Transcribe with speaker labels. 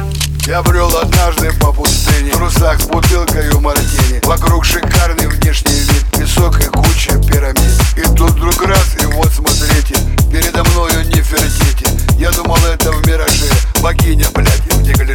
Speaker 1: Я брел однажды по пустыне, в трусах с бутылкой мартини. Вокруг шикарный внешний вид, песок и куча пирамид. И тут вдруг раз, и вот смотрите, передо мною Нефертити. Я думал, это в мираже богиня, блядь, в декольте.